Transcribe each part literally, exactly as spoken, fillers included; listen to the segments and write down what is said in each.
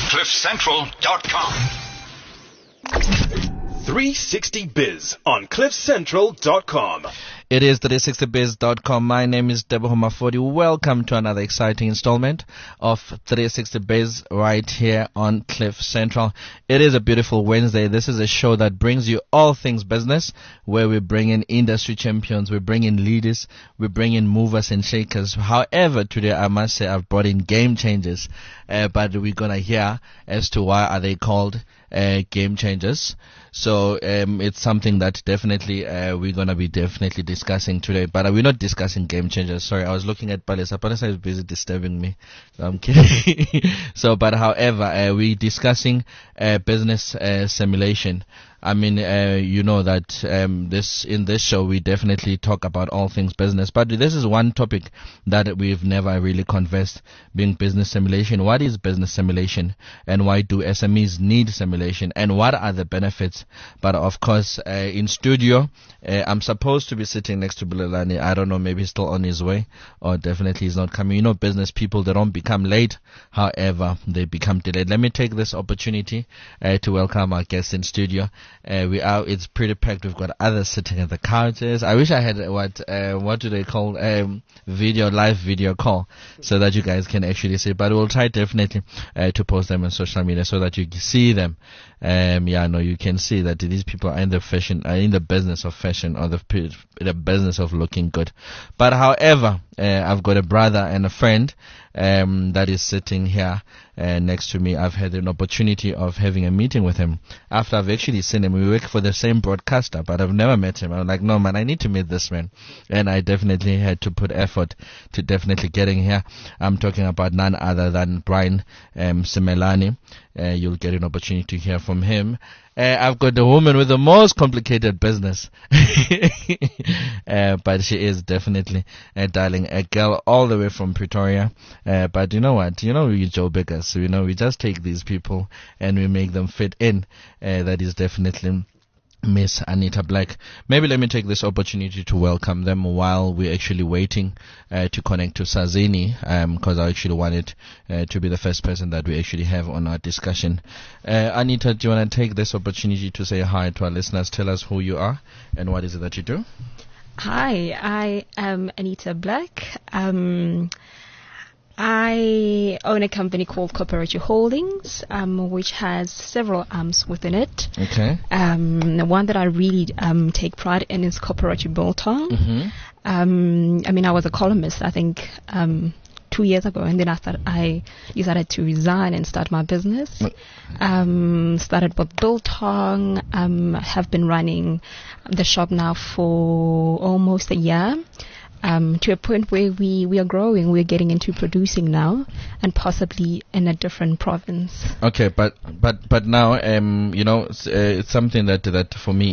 cliff central dot com. three sixty Biz on cliff central dot com. It is three sixty biz dot com. My name is Deborah Homafodi. Welcome to another exciting installment of three sixty Biz right here on Cliff Central. It is a beautiful Wednesday. This is a show that brings you all things business, where we bring in industry champions, we bring in leaders, we bring in movers and shakers. However, today I must say I've brought in game changers, uh, but we're going to hear as to why are they called uh, game changers. So um, it's something that definitely uh, we're going to be definitely discussing today. But uh, we're not discussing game changers. Sorry, I was looking at Palesa. Palesa is busy disturbing me. So I'm kidding. So, but however, uh, we're discussing uh, business uh, simulation. I mean, uh, you know that um, this in this show we definitely talk about all things business, but this is one topic that we've never really conversed, being business simulation. What is business simulation, and why do S M Es need simulation, and what are the benefits? But of course, uh, in studio, uh, I'm supposed to be sitting next to Bulelani. I don't know, maybe he's still on his way, or definitely he's not coming. You know, business people, they don't become late, however, they become delayed. Let me take this opportunity uh, to welcome our guest in studio. Uh, we are, it's pretty packed. We've got others sitting at the couches. I wish I had what, uh, what do they call, um, video, live video call, so that you guys can actually see. But we'll try definitely, uh, to post them on social media so that you can see them. Um, yeah, no, you can see that these people are in the fashion, are in the business of fashion, or the, the business of looking good. But however, uh, I've got a brother and a friend, um, that is sitting here, uh, next to me. I've had an opportunity of having a meeting with him after I've actually seen him. We work for the same broadcaster, but I've never met him. I'm like, no man, I need to meet this man. And I definitely had to put effort to definitely getting here. I'm talking about none other than Brian, um, Simelane. Uh, you'll get an opportunity to hear from him. Uh, I've got the woman with the most complicated business. uh, but she is definitely uh, darling, a girl all the way from Pretoria. Uh, but you know what? You know, we Joe Beggars. You know, we just take these people and we make them fit in. Uh, that is definitely Miss Anita Black. Maybe let me take this opportunity to welcome them while we're actually waiting uh, to connect to Sazini, because um, I actually wanted uh, to be the first person that we actually have on our discussion. Uh, Anita, do you want to take this opportunity to say hi to our listeners? Tell us who you are and what is it that you do? Hi, I am Anita Black. Um, I own a company called Cooperative Holdings, um, which has several arms within it. Okay. Um, the one that I really um, take pride in is Cooperative Biltong. Mm-hmm. Um, I mean, I was a columnist, I think, um, two years ago, and then I thought I decided to resign and start my business. Um, started with Biltong. Um, have been running the shop now for almost a year. Um, to a point where we, we are growing, we're getting into producing now, and possibly in a different province. Okay, but but but now, um, you know, it's, uh, it's something that that for me,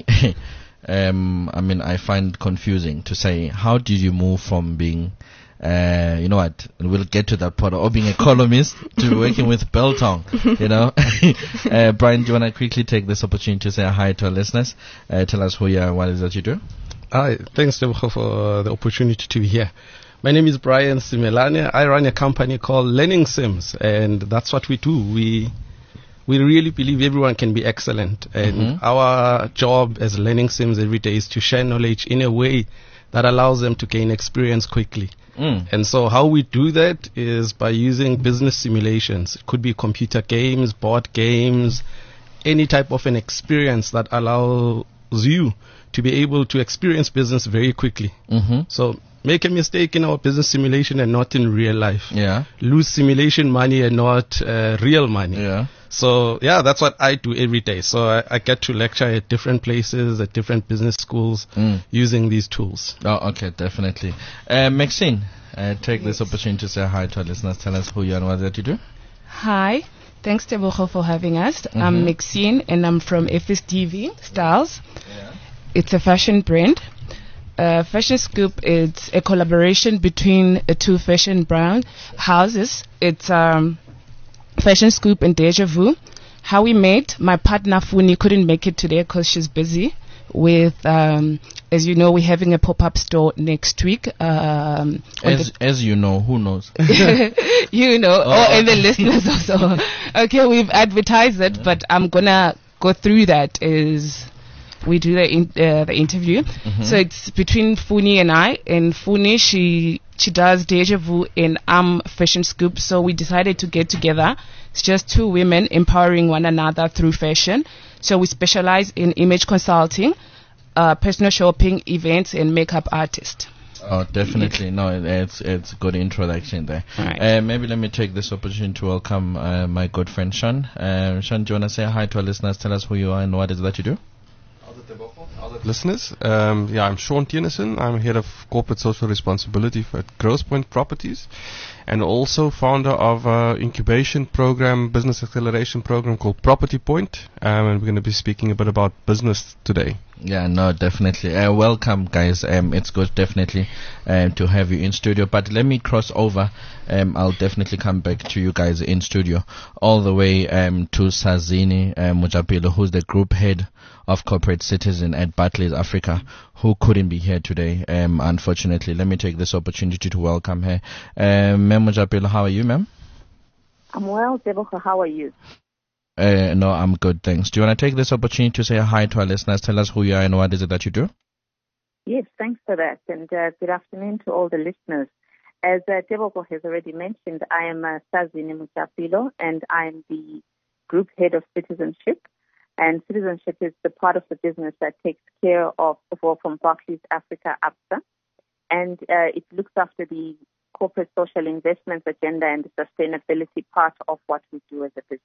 um, I mean, I find confusing to say. How did you move from being, uh, you know what? We'll get to that part, or being a columnist to working with Biltong. You know, uh, Brian, do you want to quickly take this opportunity to say hi to our listeners? Uh, tell us who you are, what is that you do? Hi, thanks Deborah for the opportunity to be here. My name is Brian Simelane. I run a company called Learning Sims, and that's what we do. We we really believe everyone can be excellent, and Mm-hmm. our job as Learning Sims every day is to share knowledge in a way that allows them to gain experience quickly. Mm. And so how we do that is by using business simulations. It could be computer games, board games, any type of an experience that allows you to be able to experience business very quickly. Mm-hmm. So make a mistake in our business simulation and not in real life. Yeah. Lose simulation money and not uh, real money. Yeah. So yeah, that's what I do every day. So I, I get to lecture at different places, at different business schools, Mm. using these tools. Oh, okay, definitely. Uh, Maxine, uh, take this opportunity to say hi to our listeners. Tell us who you are and what that you do. Hi, thanks Tebogo for having us. Mm-hmm. I'm Maxine and I'm from F S T V Styles. Yeah. It's a fashion brand. Uh, Fashion Scoop is a collaboration between uh, two fashion brand houses. It's um, Fashion Scoop and Deja Vu how we met. My partner Funi couldn't make it today because she's busy with, um, as you know, we're having a pop-up store next week. Um, as as you know, who knows? you know, oh. oh, and the listeners also. Okay, we've advertised it, yeah. but I'm gonna go through that as we do the in, uh, the interview. Mm-hmm. So it's between Funi and I, and Funi, she she does Deja Vu and I'm Fashion Scoop. So we decided to get together. It's just two women empowering one another through fashion. So we specialize in image consulting, uh, personal shopping, events, and makeup artists. Oh, definitely. No, it's it's good introduction there. Right. Uh, maybe let me take this opportunity to welcome uh, my good friend Sean. Uh, Sean, do you want to say hi to our listeners? Tell us who you are and what is it that you do? Listeners, um, yeah, I'm Sean Tiernison. I'm head of corporate social responsibility for Grosse Point Properties, and also founder of an incubation program, business acceleration program called Property Point. Um, and we're going to be speaking a bit about business today. Yeah, no, definitely. Uh, welcome, guys. Um, it's good, definitely, um, to have you in studio. But let me cross over. Um, I'll definitely come back to you guys in studio, all the way um to Sazini uh, Mujapilo, who's the group head of corporate citizen at Barclays Africa, who couldn't be here today. Um, unfortunately, let me take this opportunity to welcome her. Um, Ma'am Mujapilo, how are you, ma'am? I'm well, Deboka. How are you? Uh, no, I'm good, thanks. Do you want to take this opportunity to say hi to our listeners? Tell us who you are and what is it that you do? Yes, thanks for that. And uh, good afternoon to all the listeners. As uh, Deboko has already mentioned, I am uh, Sazini Mujapilo, and I'm the group head of citizenship. And citizenship is the part of the business that takes care of, of from Barclays Africa, A B S A. And uh, it looks after the corporate social investments agenda and the sustainability part of what we do as a business.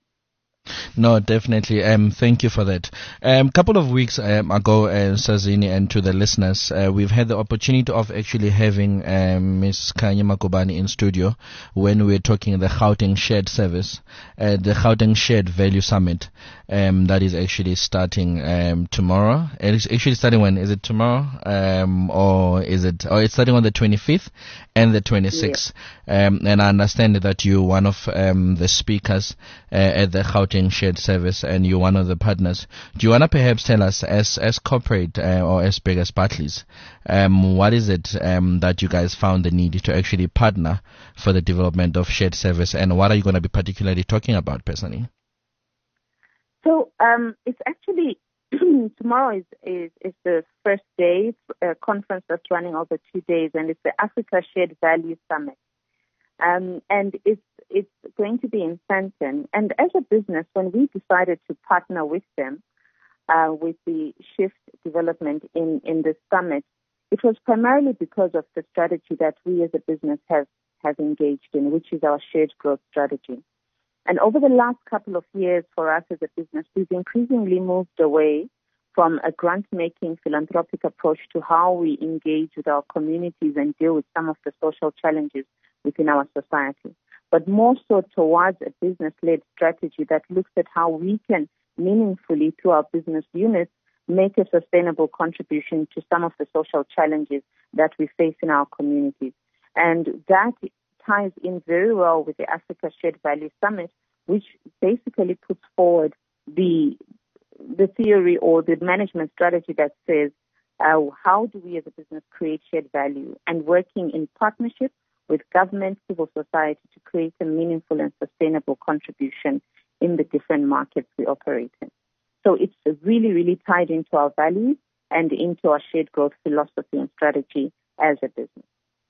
No, definitely. Um, thank you for that. A um, couple of weeks um, ago, uh, Sazini, and to the listeners, uh, we've had the opportunity of actually having um, Miss Khanya Makubani in studio when we were talking the Gauteng Shared Service, uh, the Gauteng Shared Value Summit, um, that is actually starting um, tomorrow. It's actually starting when? Is it tomorrow? Um, or is it? Or it's starting on the twenty-fifth and the twenty-sixth. Yeah. Um, and I understand that you're one of um, the speakers uh, at the Gauteng Shared Service, and you're one of the partners. Do you want to perhaps tell us, as as corporate uh, or as big as Barclays, um, what is it um, that you guys found the need to actually partner for the development of shared service, and what are you going to be particularly talking about personally? So um, it's actually tomorrow is, is is the first day uh, conference that's running over two days, and it's the Africa Shared Value Summit. Um, and it's it's going to be in Sandton. And as a business, when we decided to partner with them, uh, with the Shift development in, in the summit, it was primarily because of the strategy that we as a business have, have engaged in, which is our shared growth strategy. And over the last couple of years for us as a business, we've increasingly moved away from a grant-making philanthropic approach to how we engage with our communities and deal with some of the social challenges within our society, but more so towards a business-led strategy that looks at how we can meaningfully, through our business units, make a sustainable contribution to some of the social challenges that we face in our communities. And that ties in very well with the Africa Shared Value Summit, which basically puts forward the the theory or the management strategy that says, uh, how do we as a business create shared value, and working in partnership with government, civil society to create a meaningful and sustainable contribution in the different markets we operate in. So it's really, really tied into our values and into our shared growth philosophy and strategy as a business.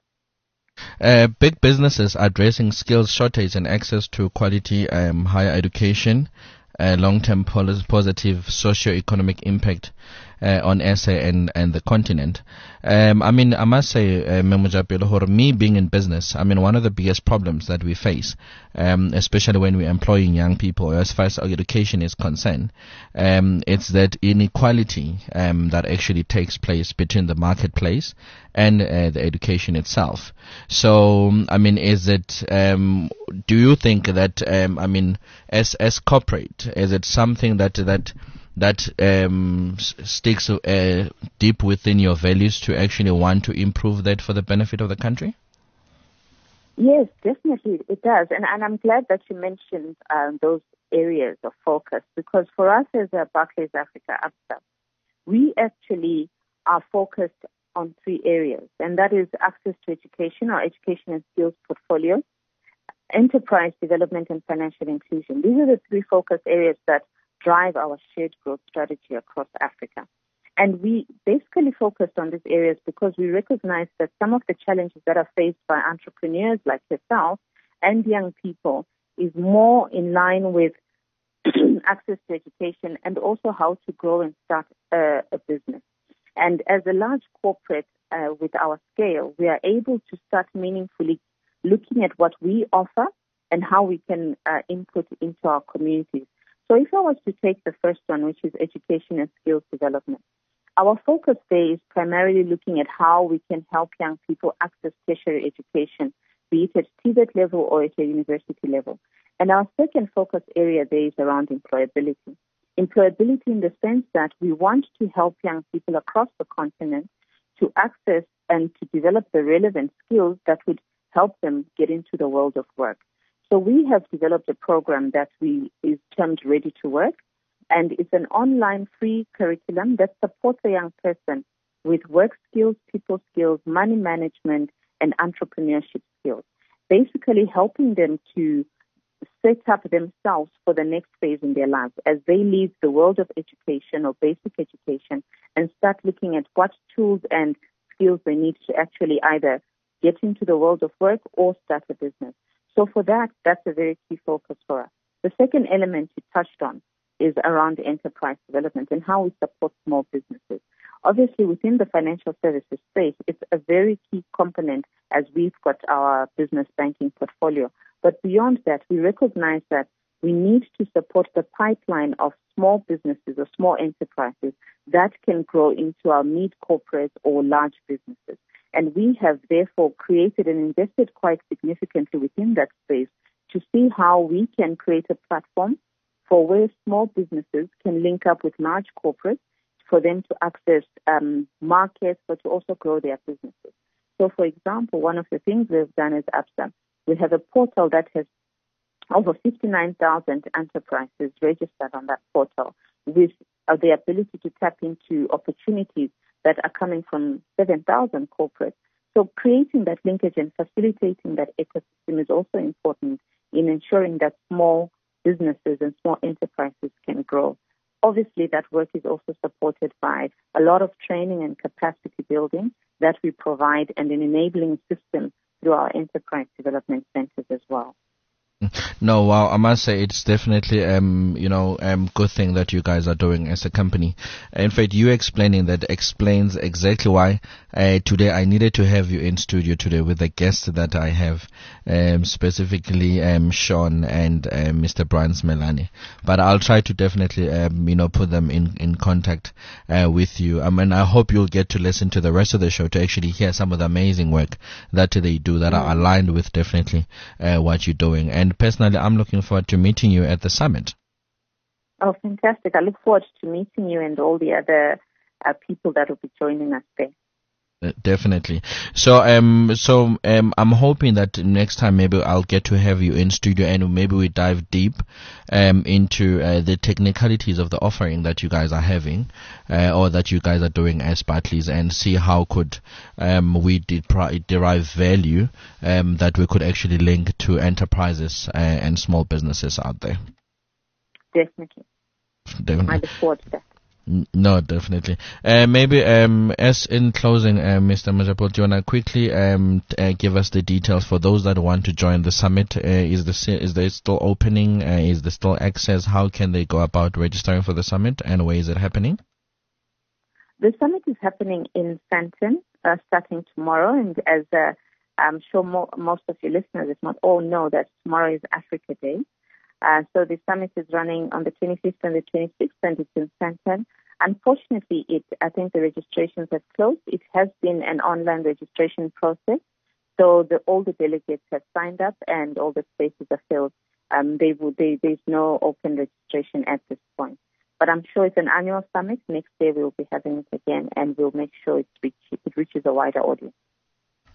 Uh, big businesses addressing skills shortage and access to quality um, higher education, uh, long-term pol- positive socio-economic impact uh, on S A and, and the continent. Um, I mean, I must say, uh, Memujapelo, me being in business, I mean, one of the biggest problems that we face, um, especially when we're employing young people, as far as education is concerned, um, it's that inequality um, that actually takes place between the marketplace and uh, the education itself. So, I mean, is it, um, do you think that, um, I mean, as as corporate, is it something that that that um, sticks uh, deep within your values to actually want to improve that for the benefit of the country? Yes, definitely it does. And, and I'm glad that you mentioned uh, those areas of focus, because for us as a Barclays Africa Absa, we actually are focused on three areas, and that is access to education, our education and skills portfolio, enterprise development, and financial inclusion. These are the three focus areas that drive our shared growth strategy across Africa. And we basically focused on these areas because we recognize that some of the challenges that are faced by entrepreneurs like yourself and young people is more in line with access to education and also how to grow and start a, a business. And as a large corporate uh, with our scale, we are able to start meaningfully looking at what we offer and how we can uh, input into our communities. So if I was to take the first one, which is education and skills development, our focus there is primarily looking at how we can help young people access tertiary education, be it at T V E T level or at a university level. And our second focus area there is around employability. Employability in the sense that we want to help young people across the continent to access and to develop the relevant skills that would help them get into the world of work. So we have developed a program that we is termed Ready to Work, and it's an online free curriculum that supports a young person with work skills, people skills, money management, and entrepreneurship skills, basically helping them to set up themselves for the next phase in their lives as they leave the world of education or basic education and start looking at what tools and skills they need to actually either get into the world of work or start a business. So for that, that's a very key focus for us. The second element you touched on is around enterprise development and how we support small businesses. Obviously, within the financial services space, it's a very key component as we've got our business banking portfolio. But beyond that, we recognize that we need to support the pipeline of small businesses or small enterprises that can grow into our mid-corporate or large businesses. And we have therefore created and invested quite significantly within that space to see how we can create a platform for where small businesses can link up with large corporates for them to access um, markets, but to also grow their businesses. So, for example, one of the things we've done as Absa, we have a portal that has over fifty-nine thousand enterprises registered on that portal with uh, the ability to tap into opportunities that are coming from seven thousand corporates. So creating that linkage and facilitating that ecosystem is also important in ensuring that small businesses and small enterprises can grow. Obviously, that work is also supported by a lot of training and capacity building that we provide and an enabling system through our enterprise development centers as well. No, well, I must say it's definitely, um, you know, um, good thing that you guys are doing as a company. In fact, you explaining that explains exactly why uh, today I needed to have you in studio today with the guests that I have, um, specifically um, Sean and uh, Mister Brian Smelani. But I'll try to definitely, um, you know, put them in in contact uh, with you. I mean, I hope you'll get to listen to the rest of the show to actually hear some of the amazing work that they do that are aligned with definitely uh, what you're doing. And personally, I'm looking forward to meeting you at the summit. Oh, fantastic. I look forward to meeting you and all the other uh, people that will be joining us there. Uh, definitely. So, um, so um, I'm hoping that next time maybe I'll get to have you in studio and maybe we dive deep um, into uh, the technicalities of the offering that you guys are having uh, or that you guys are doing as Barclays and see how could um, we de- derive value um, that we could actually link to enterprises uh, and small businesses out there. Definitely. Definitely. I look forward to that. No, definitely. Uh, maybe um, as in closing, uh, Mister Majapul, do you want to quickly um, t- uh, give us the details for those that want to join the summit? Uh, is the is there still opening? Uh, is there still access? How can they go about registering for the summit, and where is it happening? The summit is happening in Sandton uh, starting tomorrow, and as uh, I'm sure mo- most of your listeners, if not all, know that tomorrow is Africa Day. Uh, so the summit is running on the twenty-fifth and the twenty-sixth, and it's in Sandton. Unfortunately, it I think the registrations have closed. It has been an online registration process, so the, all the delegates have signed up and all the spaces are filled. Um, they will, they, there's no open registration at this point. But I'm sure it's an annual summit. Next year we'll be having it again, and we'll make sure it, reach, it reaches a wider audience.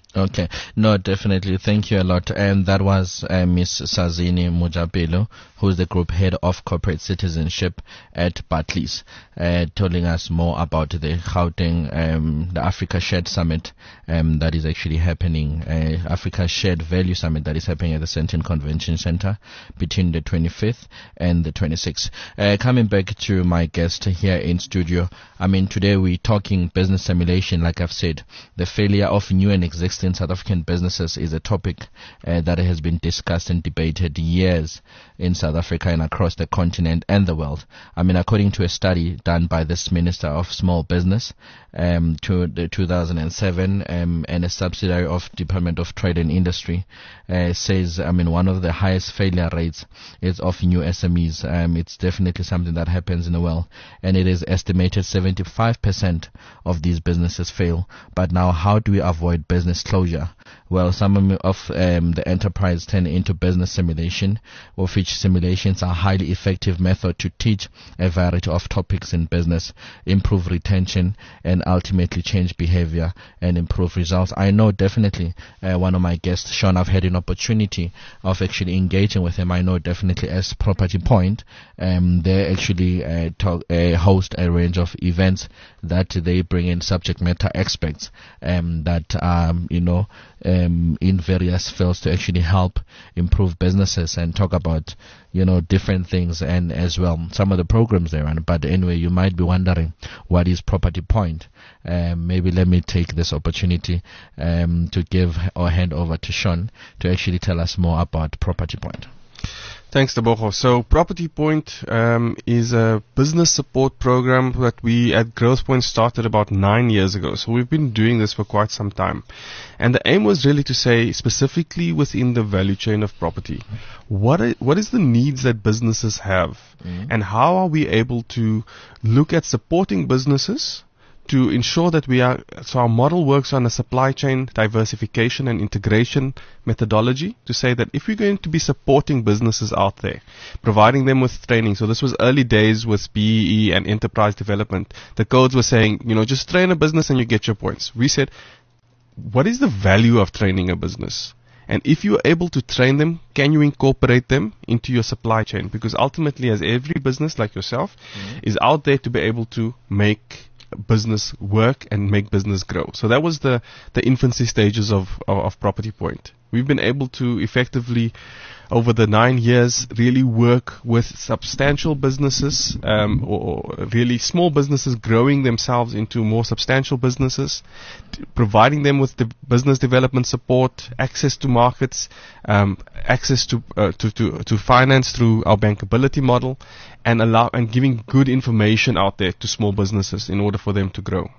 Okay. No, definitely. Thank you a lot. And that was uh, Miss Sazini Mujapelo, who is the group head of corporate citizenship at Barclays, uh, telling us more about the Gauteng, um, the Africa Shared Summit um, that is actually happening, uh, Africa Shared Value Summit that is happening at the Sandton Convention Center between the twenty-fifth and the twenty-sixth. Uh, coming back to my guest here in studio, I mean, today we're talking business simulation, like I've said. The failure of new and existing South African businesses is a topic uh, that has been discussed and debated years in South Africa and across the continent and the world. I mean, according to a study done by this Minister of Small Business um, to the two thousand seven um, and a subsidiary of Department of Trade and Industry, uh, says, I mean, one of the highest failure rates is of new S M Es. Um, it's definitely something that happens in the world, and it is estimated seventy-five percent of these businesses fail. But now, how do we avoid business closure? Well, some of um, the enterprise turn into business simulation, of which simulations are a highly effective method to teach a variety of topics in business, improve retention, and ultimately change behavior and improve results. I know definitely uh, one of my guests, Sean, I've had an opportunity of actually engaging with him. I know definitely as Property Point, um, they actually uh, talk, uh, host a range of events that they bring in subject matter experts um, that um, you know, um, in various fields to actually help improve businesses and talk about, you know, different things, and as well some of the programs they run. But anyway, you might be wondering, what is Property Point? Um, maybe let me take this opportunity um, to give or hand over to Sean to actually tell us more about Property Point. Thanks, Tebogo. So Property Point um, is a business support program that we at Growth Point started about nine years ago. So we've been doing this for quite some time. And the aim was really to say, specifically within the value chain of property, what are, what is the needs that businesses have? Mm-hmm. And how are we able to look at supporting businesses to ensure that we are, so our model works on a supply chain diversification and integration methodology to say that if we're going to be supporting businesses out there, providing them with training, so this was early days with B E E and enterprise development, the codes were saying, you know, just train a business and you get your points. We said, what is the value of training a business? And if you are able to train them, can you incorporate them into your supply chain? Because ultimately, as every business like yourself mm-hmm. is out there to be able to make business work and make business grow. So that was the, the infancy stages of, of, of Property Point. We've been able to effectively, over the nine years, really work with substantial businesses, um, or, or really small businesses growing themselves into more substantial businesses, t- providing them with the business development support, access to markets, um, access to, uh, to, to, to finance through our bankability model, and allow, and giving good information out there to small businesses in order for them to grow.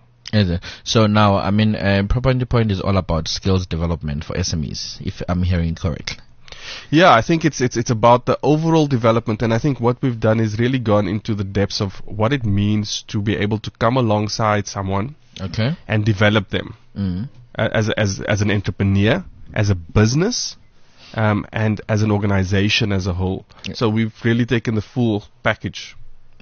So now, I mean, uh, Property Point is all about skills development for S M Es, if I'm hearing correctly. Yeah, I think it's it's it's about the overall development, and I think what we've done is really gone into the depths of what it means to be able to come alongside someone, okay, and develop them mm. as as as an entrepreneur, as a business, um, and as an organization as a whole. Yeah. So we've really taken the full package.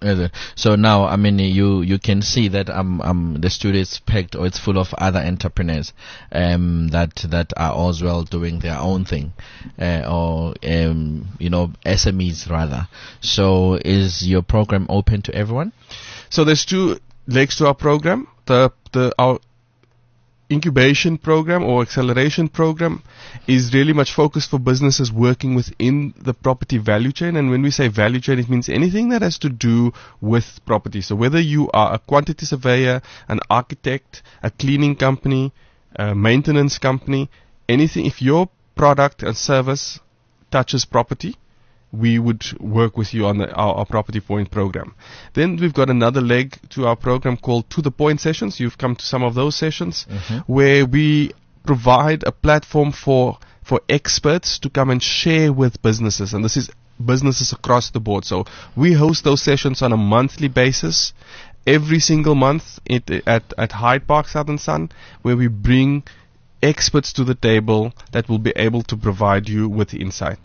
So now, I mean, you, you can see that um, um, the studio is packed, or it's full of other entrepreneurs um, that that are as well doing their own thing, uh, or um, you know, S M Es rather. So is your program open to everyone? So there's two legs to our program. The the our incubation program or acceleration program is really much focused for businesses working within the property value chain. And when we say value chain, it means anything that has to do with property. So whether you are a quantity surveyor, an architect, a cleaning company, a maintenance company, anything, if your product and service touches property, we would work with you on the, our, our Property Point program. Then we've got another leg to our program called To The Point sessions. You've come to some of those sessions mm-hmm. where we provide a platform for for experts to come and share with businesses. And this is businesses across the board. So we host those sessions on a monthly basis, every single month it, at, at Hyde Park Southern Sun, where we bring experts to the table that will be able to provide you with insight.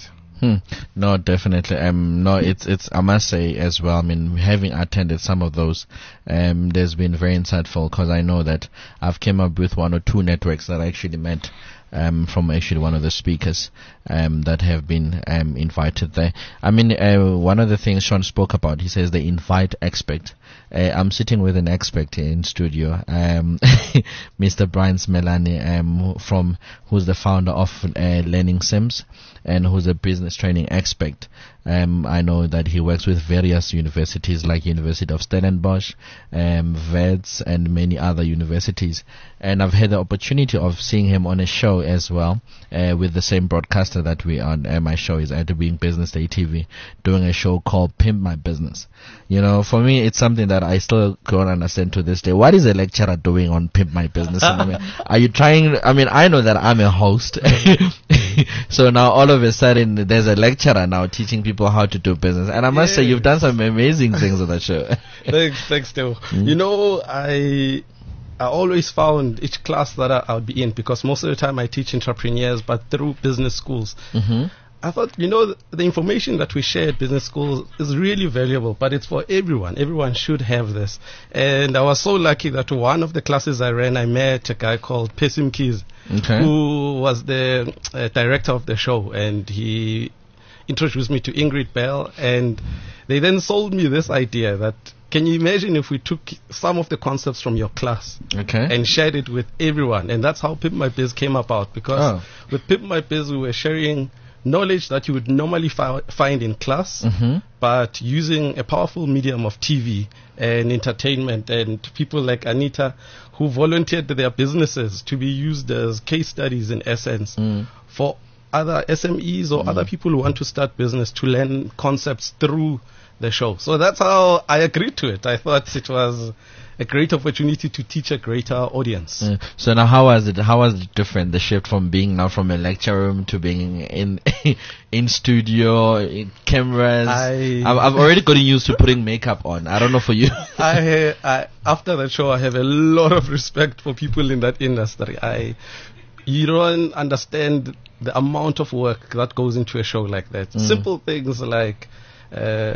Hmm. No, definitely. Um, no, it's it's. I must say as well. I mean, having attended some of those, um, there's been very insightful because I know that I've came up with one or two networks that I actually met. Um, from actually one of the speakers um, that have been um, invited there. I mean, uh, one of the things Sean spoke about, he says the invite expert. Uh, I'm sitting with an expert here in studio, um, Mister Brian Smelani, um, from who's the founder of uh, Learning Sims and who's a business training expert. Um, I know that he works with various universities like University of Stellenbosch, um, V E D S, and many other universities. And I've had the opportunity of seeing him on a show as well, uh, with the same broadcaster that we on. Uh, my show is at Being Business Day T V, doing a show called Pimp My Business. You know, for me, it's something that I still can't understand to this day. What is a lecturer doing on Pimp My Business? I mean, are you trying? I mean, I know that I'm a host, so now all of a sudden there's a lecturer now teaching people how to do business. And I must yes. say, you've done some amazing things on that show. thanks, thanks, Dale. Mm. You know, I. I always found each class that I, I would be in, because most of the time I teach entrepreneurs, but through business schools. Mm-hmm. I thought, you know, the, the information that we share at business schools is really valuable, but it's for everyone. Everyone should have this. And I was so lucky that one of the classes I ran, I met a guy called Pesim Keys, okay. who was the uh, director of the show, and he introduced me to Ingrid Bell, and they then sold me this idea that, can you imagine if we took some of the concepts from your class okay. and shared it with everyone? And that's how Pimp My Biz came about, because oh. with Pimp My Biz, we were sharing knowledge that you would normally fi- find in class, mm-hmm. but using a powerful medium of T V and entertainment, and people like Anita, who volunteered their businesses to be used as case studies, in essence, mm. for other S M Es or mm. other people who want to start business to learn concepts through the show. So that's how I agreed to it. I thought it was a great opportunity to teach a greater audience. Uh, so now, how was it? How was it different? The shift from being now from a lecture room to being in in studio, in cameras. I I've, I've already gotten used to putting makeup on. I don't know for you. I, I after that show, I have a lot of respect for people in that industry. I you don't understand the amount of work that goes into a show like that. Mm. Simple things like. Uh,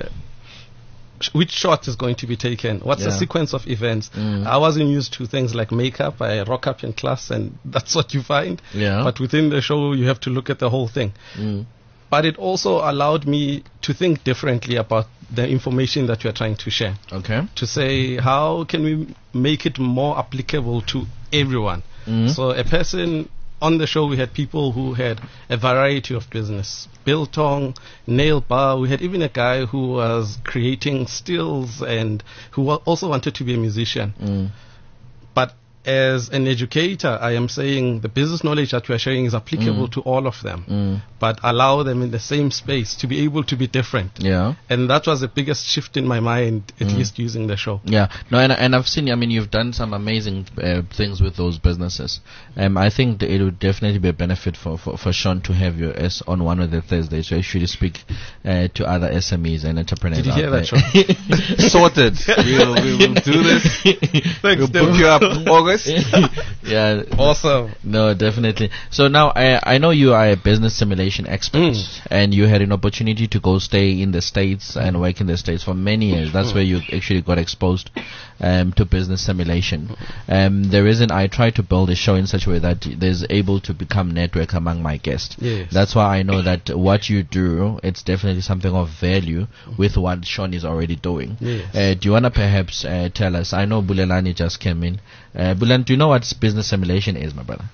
which shot is going to be taken, what's yeah. the sequence of events. Mm. I wasn't used to things like makeup. I rock up in class and that's what you find. Yeah. But within the show, you have to look at the whole thing. Mm. But it also allowed me to think differently about the information that you're trying to share. Okay. To say, how can we make it more applicable to everyone? Mm. So a person... On the show, we had people who had a variety of business. Biltong, nail bar. We had even a guy who was creating stills and who wa- also wanted to be a musician. Mm. But as an educator, I am saying the business knowledge that we are sharing is applicable Mm. to all of them. Mm. But allow them in the same space to be able to be different. Yeah. And that was the biggest shift in my mind, at Mm. least using the show. Yeah, no, and and I've seen. I mean, you've done some amazing uh, things with those businesses. Um, I think that it would definitely be a benefit for, for, for Sean to have you as on one of the Thursdays, so you should speak uh, to other S M Es and entrepreneurs. Did you hear out that, there. Sorted. We'll, we will do this. Thanks, We'll Dave. book you up August. Yeah. Awesome. No, definitely. So now I I know you are a business simulation expert, Mm. and you had an opportunity to go stay in the States and work in the States for many years. That's where you actually got exposed um, to business simulation. Um, the reason I try to build a show in such a way that there's able to become network among my guests. Yes. That's why I know that what you do, it's definitely something of value with what Sean is already doing. Yes. Uh, do you want to perhaps uh, tell us? I know Bulelani just came in. Uh, Bulan, do you know what business simulation is, my brother?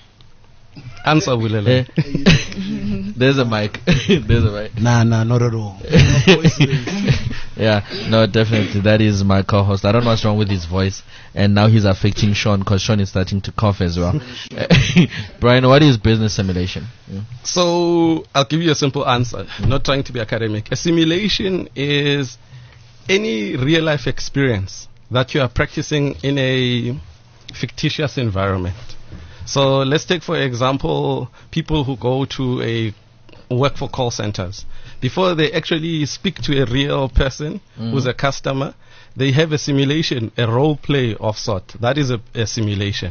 Answer, Wilele. There's a mic. There's a mic. Nah, nah, not at all. Yeah, no, definitely. That is my co-host. I don't know what's wrong with his voice. And now he's affecting Sean because Sean is starting to cough as well. Brian, what is business simulation? Yeah. So, I'll give you a simple answer. I'm not trying to be academic. A simulation is any real life experience that you are practicing in a fictitious environment. So let's take, for example, people who go to a work for call centers. Before they actually speak to a real person Mm. who's a customer, they have a simulation, a role play of sort. That is a, a simulation.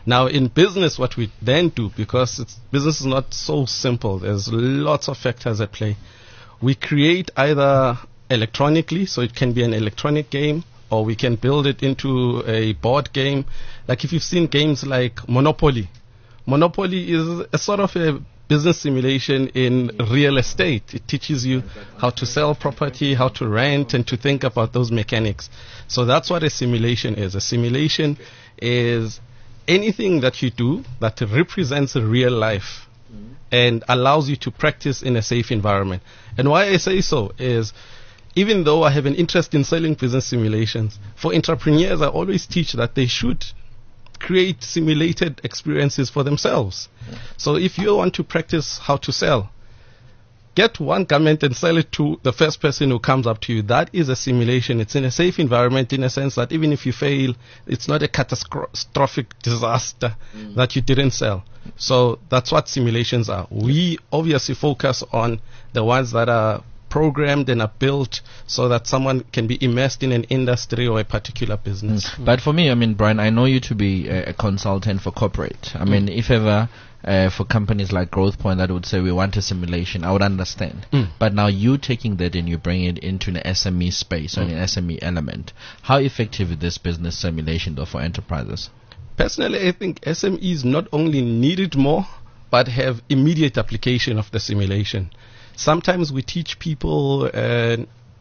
Now, in business, what we then do, because it's, business is not so simple, there's lots of factors at play. We create either electronically, so it can be an electronic game, or we can build it into a board game. Like if you've seen games like Monopoly. Monopoly is a sort of a business simulation in real estate. It teaches you how to sell property, how to rent, and to think about those mechanics. So that's what a simulation is. A simulation is anything that you do that represents a real life and allows you to practice in a safe environment. And why I say so is, even though I have an interest in selling business simulations, for entrepreneurs I always teach that they should create simulated experiences for themselves. So if you want to practice how to sell, get one garment and sell it to the first person who comes up to you. That is a simulation. It's in a safe environment in a sense that even if you fail, it's not a catastrophic disaster mm. that you didn't sell. So that's what simulations are. We obviously focus on the ones that are programmed and are built so that someone can be immersed in an industry or a particular business. Mm. But for me, I mean, Brian, I know you to be a, a consultant for corporate. I mm. mean, if ever uh, for companies like GrowthPoint that would say we want a simulation, I would understand. Mm. But now you taking that and you bring it into an S M E space or mm. an S M E element. How effective is this business simulation though for enterprises? Personally, I think S M Es not only need it more, but have immediate application of the simulation. Sometimes we teach people uh,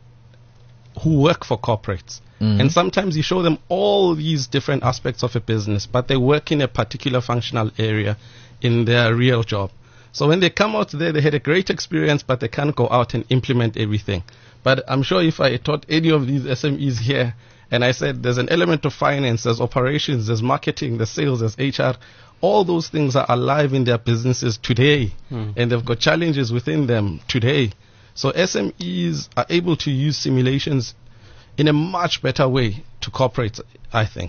who work for corporates. Mm-hmm. And sometimes you show them all these different aspects of a business, but they work in a particular functional area in their real job. So when they come out there, they had a great experience, but they can't go out and implement everything. But I'm sure if I taught any of these S M Es here, and I said there's an element of finance, there's operations, there's marketing, there's sales, there's H R, all those things are alive in their businesses today, mm. and they've got challenges within them today. So S M Es are able to use simulations in a much better way to corporates, I think.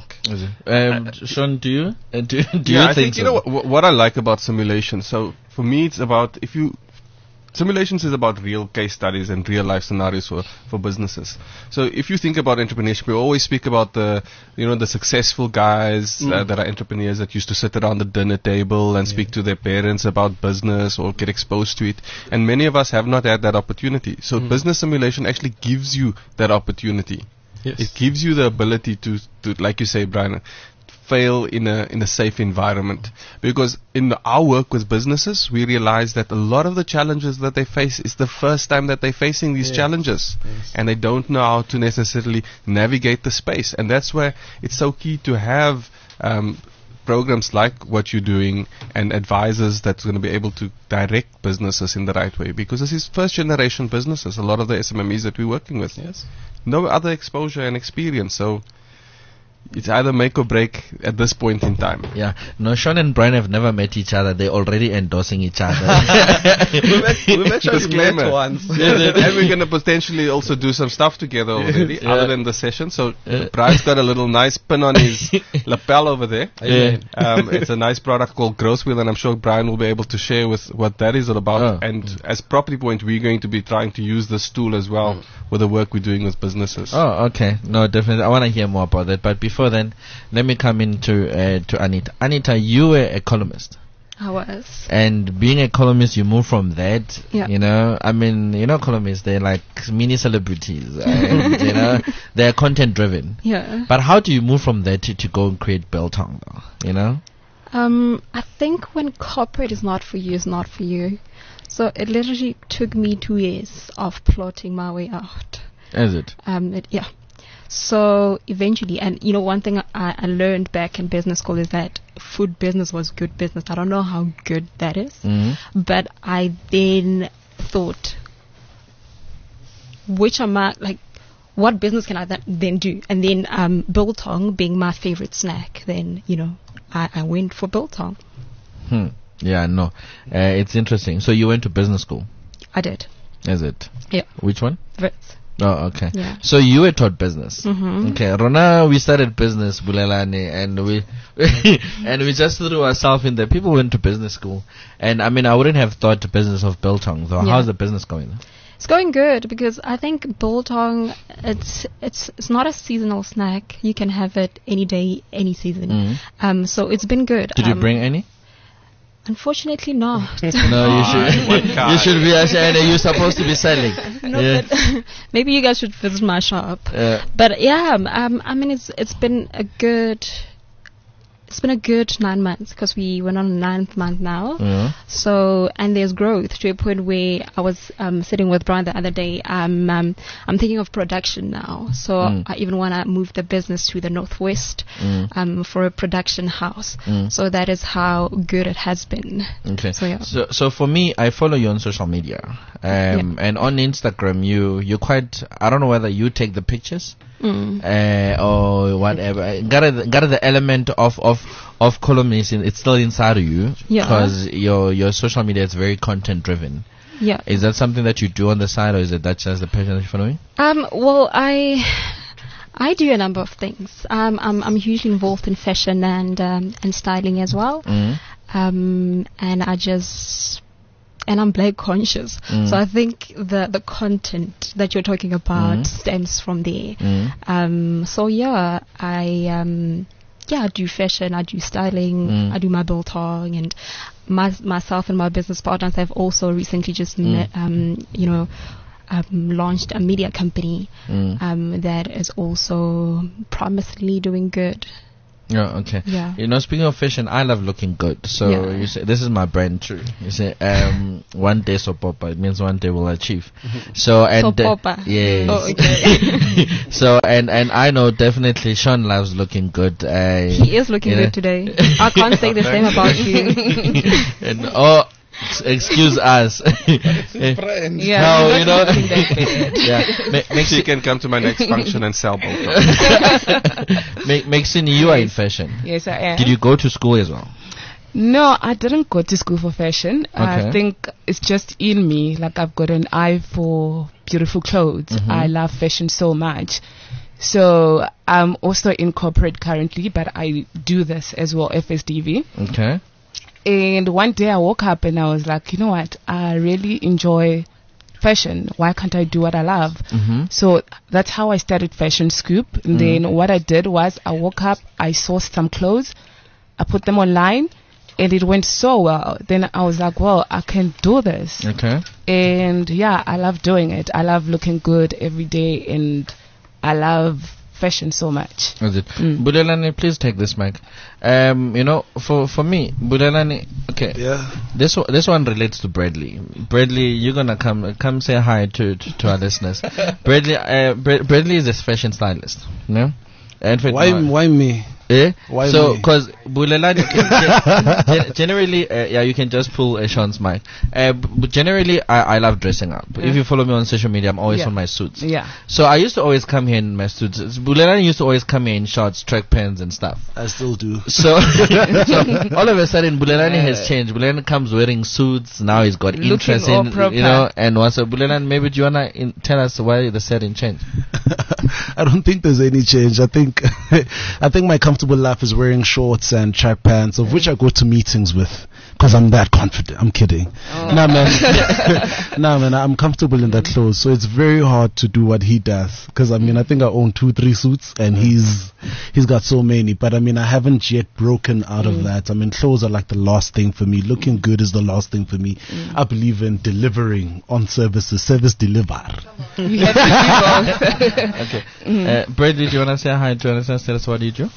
Um, Sean, do you uh, do, do yeah, you I think, think so? You know what, what I like about simulations. So for me, it's about if you. Simulations is about real case studies and real life scenarios for, for businesses. So if you think about entrepreneurship, we always speak about the, you know, the successful guys mm. uh, that are entrepreneurs that used to sit around the dinner table and yeah. speak to their parents about business or get exposed to it. And many of us have not had that opportunity. So mm. business simulation actually gives you that opportunity. Yes. It gives you the ability to, to, like you say, Brian, fail in a in a safe environment, because in our work with businesses we realize that a lot of the challenges that they face is the first time that they're facing these yes. challenges yes. and they don't know how to necessarily navigate the space, and that's where it's so key to have um, programs like what you're doing and advisors that's going to be able to direct businesses in the right way, because this is first generation businesses, a lot of the S M Es that we're working with. Yes. No other exposure and experience, so it's either make or break at this point in time. Yeah. No, Sean and Brian have never met each other. They're already endorsing each other. we've, actually, we've actually met once. And we're going to potentially also do some stuff together already, yeah. other than the session. So uh, Brian's got a little nice pin on his lapel over there. Yeah. Um, it's a nice product called Growthwheel, and I'm sure Brian will be able to share with what that is all about. Oh. And mm. as Property Point, we're going to be trying to use this tool as well mm. with the work we're doing with businesses. Oh, okay. No, definitely. I want to hear more about that. But before Before then, let me come into uh, to Anita. Anita, you were a columnist. I was. And being a columnist, you move from that. Yeah. You know, I mean, you know, columnists, they're like mini celebrities. And, you know, they're content driven. Yeah. But how do you move from that to, to go and create Biltong, though? You know? Um, I think when corporate is not for you, it's not for you. So it literally took me two years of plotting my way out. Is it? Um, it, yeah. So eventually, and you know, one thing I, I learned back in business school is that food business was good business. I don't know how good that is, mm-hmm. but I then thought, which am I, like, what business can I th- then do? And then um, Biltong being my favorite snack, then, you know, I, I went for Biltong. Hmm. Yeah, no. Uh, it's interesting. So you went to business school? I did. Is it? Yeah. Which one? Wits. Oh, okay. Yeah. So you were taught business. Mm-hmm. Okay. Rona, we started business, Bulelani, and we and we just threw ourselves in there. People went to business school, and I mean, I wouldn't have thought the business of Biltong though. Yeah. How's the business going? It's going good because I think biltong, it's it's it's not a seasonal snack. You can have it any day, any season. Mm. Um, so it's been good. Did um, you bring any? Unfortunately, not. No, you should. You should be ashamed. You're supposed to be selling. No, Yeah. but maybe you guys should visit my shop. Uh, But yeah, um, um, I mean, it's it's been a good. It's been a good nine months because we went on a ninth month now. yeah. So, and there's growth to a point where I was um, sitting with Brian the other day. Um, um, I'm thinking of production now. So Mm. I even want to move the business to the northwest Mm. um, for a production house. Mm. So that is how good it has been. Okay. So, yeah. So, so for me, I follow you on social media, um, and on Instagram, you you quite. I don't know whether you take the pictures, Mm. uh, or whatever. Got the, got the element of of of columnism. It's still inside of you, Yeah. because your your social media is very content driven. Yeah. Is that something that you do on the side, or is it that just the passion that you're following? Um, well, I I do a number of things. Um, I'm I'm hugely involved in fashion and um, and styling as well. Mm. Um, and I just and I'm black conscious, Mm. so I think the the content that you're talking about Mm. stems from there. Mm. Um, so yeah, I um, yeah, I do fashion, I do styling, Mm. I do my biltong, and my, myself and my business partners have also recently just Mm. met, um, you know, um, launched a media company Mm. um, that is also promisingly doing good. Yeah, okay. Yeah. You know, speaking of fashion, I love looking good. So Yeah. you say this is my brand too. You say um one day soap opera, it means one day we'll achieve. So and Soap uh, opera. yes. Oh, okay. So and and I know definitely Sean loves looking good. Uh, He is looking you know. good today. I can't say the same about you. and oh, ex- excuse us. Yeah, How, you're you not know? looking that bad. Yeah, Ma- makes She you can come to my next function and sell both. make Maxine, you are in fashion. Yes, I am. Did you go to school as well? No, I didn't go to school for fashion. Okay. I think it's just in me. Like, I've got an eye for beautiful clothes. Mhm. I love fashion so much. So I'm also in corporate currently, but I do this as well, F S D V. Okay. And one day I woke up and I was like, you know what? I really enjoy fashion. Why can't I do what I love? Mm-hmm. So that's how I started Fashion Scoop. And Mm. then what I did was I woke up, I sourced some clothes, I put them online, and it went so well. Then I was like, well, I can do this. Okay. And yeah, I love doing it. I love looking good every day, and I love fashion so much. Is it? Mm. Bulelani, please take this mic. Um, you know, for for me, Bulelani. Okay. Yeah. This one, this one relates to Bradley. Bradley, you're gonna come come say hi to to, to our listeners. Bradley, uh, Bra- Bradley is a fashion stylist. No. In fact, Why no. why me? Eh? Why so, me? because Bulelani, gen- gen- generally, uh, yeah, you can just pull a Sean's mic. Uh, b- but generally, I, I love dressing up. Yeah. If you follow me on social media, I'm always Yeah. on my suits. Yeah. So I used to always come here in my suits. Bulelani used to always come here in shorts, track pants, and stuff. I still do. So, so all of a sudden, Bulelani has changed. Bulelani comes wearing suits. Now he's got Looking interest all in, proper. you know, and what's up. Bulelani, maybe do you wanna in, tell us why the setting changed? I don't think there's any change. I think I think my comfortable life is wearing shorts and track pants, of which I go to meetings with, because I'm that confident. I'm kidding. Oh. Nah, man. Nah, man. I'm comfortable in that clothes, so it's very hard to do what he does. Because I mean, I think I own two, three suits, and he's he's got so many. But I mean, I haven't yet broken out of that. I mean, clothes are like the last thing for me. Looking good is the last thing for me. I believe in delivering on services, service deliver. You have to do both. Okay. Uh, Bradley, do you wanna say hi to our listeners? Tell us what you do.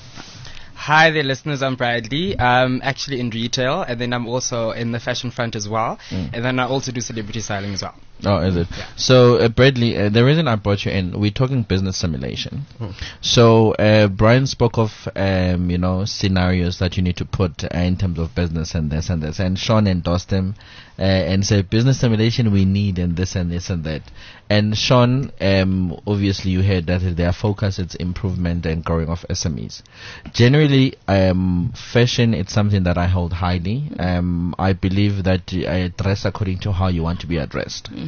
Hi there, listeners. I'm Bradley. I'm actually in retail, and then I'm also in the fashion front as well. Mm. And then I also do celebrity styling as well. Oh, is it? Yeah. So, uh, Bradley, uh, the reason I brought you in, we're talking business simulation. So, uh, Brian spoke of, um, you know, scenarios that you need to put uh, in terms of business and this and this. And Sean endorsed him uh, and said, business simulation we need and this and this and that. And Sean, um, obviously you heard that their focus is improvement and growing of S M Es. Generally, um, fashion, it's something that I hold highly. Um, I believe that I dress according to how you want to be addressed.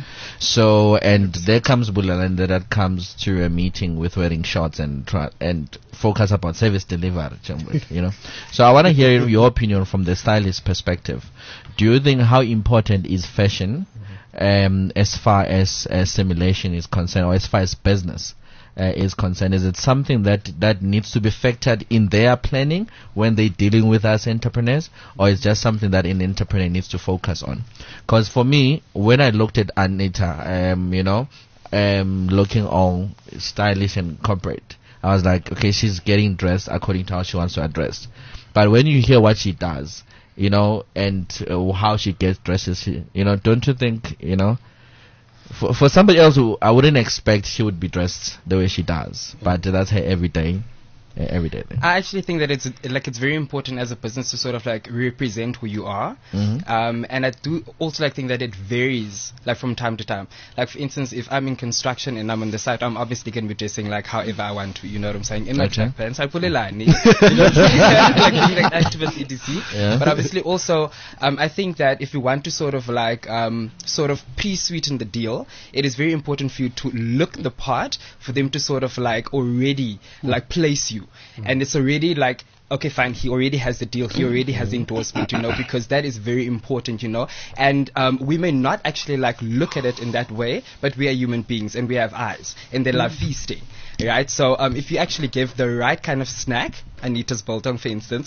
So, and there comes Bulalanda that comes to a meeting with wearing shorts and try, and focus about service delivery, you know. So I want to hear your opinion from the stylist perspective. Do you think how important is fashion um, as far as uh, simulation is concerned, or as far as business Uh, is concerned? Is it something that that needs to be factored in their planning when they're dealing with us entrepreneurs, or is just something that an entrepreneur needs to focus on? Because for me, when I looked at Anita, um, you know, um, looking on stylish and corporate, I was like, okay, she's getting dressed according to how she wants to address. But when you hear what she does, you know, and uh, how she gets dresses, you know, don't you think, you know, For, for somebody else who I wouldn't expect she would be dressed the way she does, but that's her everyday, uh, everyday thing. I actually think that it's like it's very important as a business to sort of like represent who you are, Mhm. um, and I do also like think that it varies like from time to time. Like for instance, if I'm in construction and I'm on the site, I'm obviously going to be dressing like however I want to. You know what I'm saying? In my Okay. track pants, I pull a line. You know what I'm saying? Like being like activist E T C. Yeah. But obviously also, um, I think that if you want to sort of like um, sort of pre-sweeten the deal, it is very important for you to look the part, for them to sort of like already like place you, and it's already like, okay, fine, he already has the deal, he already has the endorsement, you know, because that is very important, you know. And um, we may not actually like look at it in that way, but we are human beings and we have eyes and they love feasting, right? So um, if you actually give the right kind of snack, Anita's biltong for instance,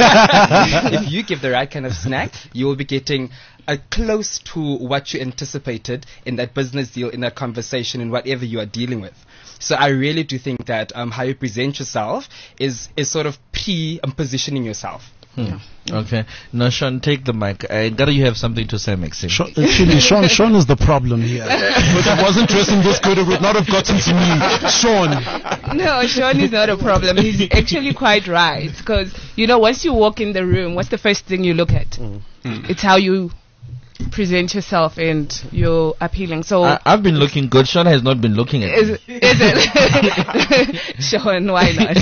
if you give the right kind of snack, you will be getting uh, close to what you anticipated in that business deal, in that conversation, in whatever you are dealing with. So I really do think that um, how you present yourself is, is sort of pre um, positioning yourself. Hmm. Okay. Now, Sean, take the mic. I got you have something to say, Maxine. Sean, actually, Sean, Sean is the problem here. If I wasn't dressing this good, it would not have gotten to me. Sean. No, Sean is not a problem. He's actually quite right. Because, you know, once you walk in the room, what's the first thing you look at? Mm. It's how you present yourself and you're appealing. So I, I've been looking good. Sean has not been looking at is, me. is it? Sean, why not?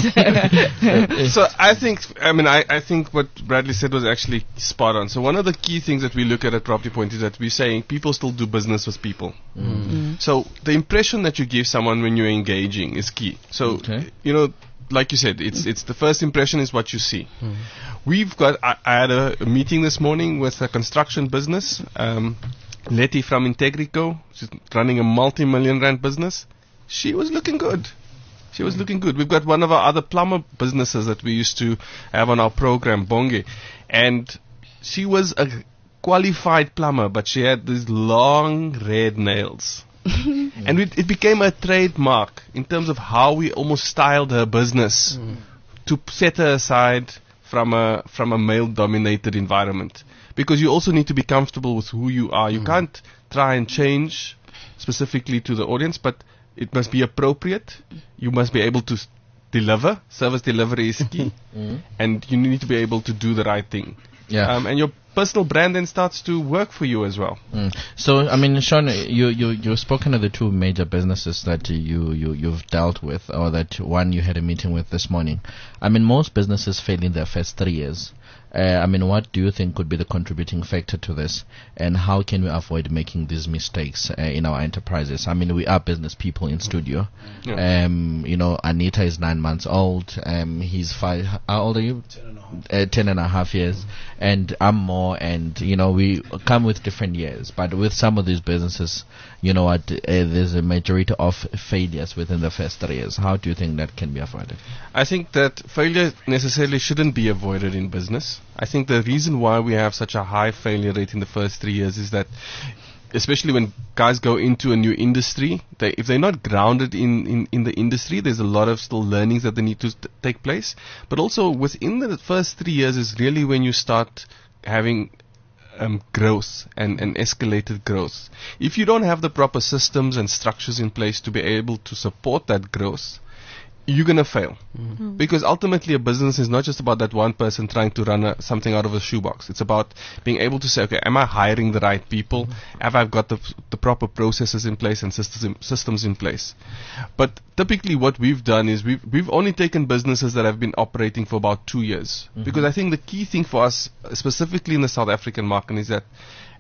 So I think, I mean, I, I think what Bradley said was actually spot on. So one of the key things that we look at at Property Point is that we're saying people still do business with people. Mm. Mm. So the impression that you give someone when you're engaging is key. So, Okay. you know, like you said, it's it's the first impression is what you see. We've got, I, I had a, a meeting this morning with a construction business, um, Letty from Integrico, she's running a multi-million rand business. She was looking good. She was looking good. We've got one of our other plumber businesses that we used to have on our program, Bonge, and she was a qualified plumber, but she had these long red nails. And it, it became a trademark in terms of how we almost styled her business to set her aside from a from a male-dominated environment. Because you also need to be comfortable with who you are. You can't try and change specifically to the audience, but it must be appropriate. You must be able to s- deliver. Service delivery is key. And you need to be able to do the right thing. Yeah. Um, and your personal brand then starts to work for you as well. Mm. So, I mean, Sean, you you you've spoken of the two major businesses that you you you've dealt with, or that one you had a meeting with this morning. I mean, most businesses fail in their first three years. Uh, I mean, what do you think could be the contributing factor to this, and how can we avoid making these mistakes uh, in our enterprises? I mean, we are business people in studio. Yeah. Um, you know, Anita is nine months old. Um, he's five. How old are you? Uh, ten and a half years, and I'm more, and you know, we come with different years, but with some of these businesses, you know what, uh, there's a majority of failures within the first three years. How do you think that can be avoided? I think that failure necessarily shouldn't be avoided in business. I think the reason why we have such a high failure rate in the first three years is that, especially when guys go into a new industry, they, if they're not grounded in, in, in the industry, there's a lot of still learnings that they need to st- take place. But also within the first three years is really when you start having um, growth and, and escalated growth. If you don't have the proper systems and structures in place to be able to support that growth, you're going to fail. Mm. Because ultimately a business is not just about that one person trying to run a, something out of a shoebox. It's about being able to say, okay, am I hiring the right people? Mm. Have I got the, the proper processes in place and systems, systems in place? But typically what we've done is we've, we've only taken businesses that have been operating for about two years. Mm-hmm. Because I think the key thing for us, specifically in the South African market, is that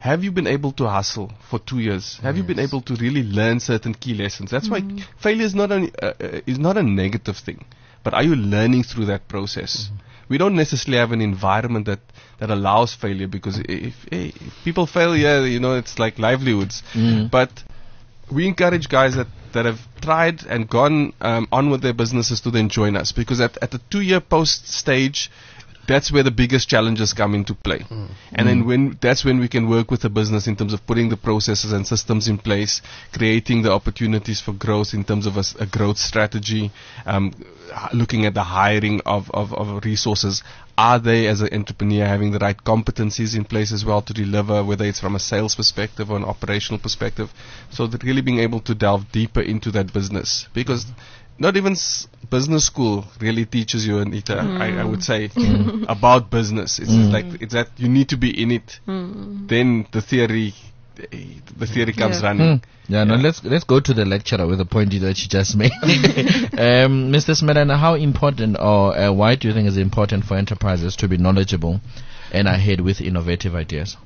have you been able to hustle for two years? Have you been able to really learn certain key lessons? That's why failure is not a, uh, uh, is not a negative thing. But are you learning through that process? We don't necessarily have an environment that, that allows failure, because if, if, if people fail, yeah, you know, it's like livelihoods. Mm. But we encourage guys that, that have tried and gone um, on with their businesses to then join us, because at, at the two-year post stage, that's where the biggest challenges come into play. Mm. And mm. then when that's when we can work with the business in terms of putting the processes and systems in place, creating the opportunities for growth in terms of a, s- a growth strategy, um, h- looking at the hiring of, of, of resources. Are they, as an entrepreneur, having the right competencies in place as well to deliver, whether it's from a sales perspective or an operational perspective? So that really being able to delve deeper into that business, because not even s- business school really teaches you, Anita, mm. I, I would say, mm. about business. It's mm. like it's that you need to be in it. Mm. Then the theory, the theory comes yeah. running. Mm. Yeah, yeah, no. Let's let's go to the lecturer with the point that you just made, um, Mister Smetana. How important, or uh, why do you think it's important for enterprises to be knowledgeable and ahead with innovative ideas?